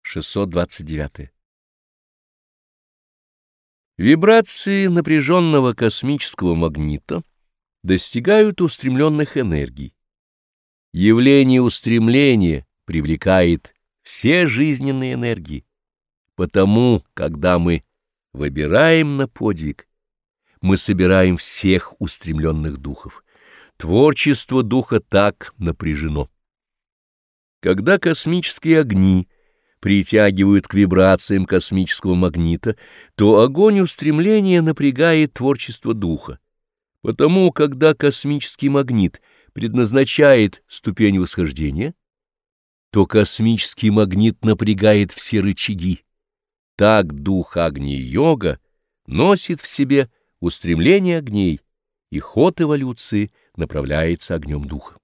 629. Вибрации напряженного космического магнита достигают устремленных энергий. Явление устремления привлекает все жизненные энергии. Потому, когда мы выбираем на подвиг, мы собираем всех устремленных духов. Творчество духа так напряжено. Когда космические огни притягивают к вибрациям космического магнита, то огонь устремления напрягает творчество духа. Потому, когда космический магнит предназначает ступень восхождения, то космический магнит напрягает все рычаги. Так дух Агни-йога носит в себе устремление огней, и ход эволюции направляется огнем духа.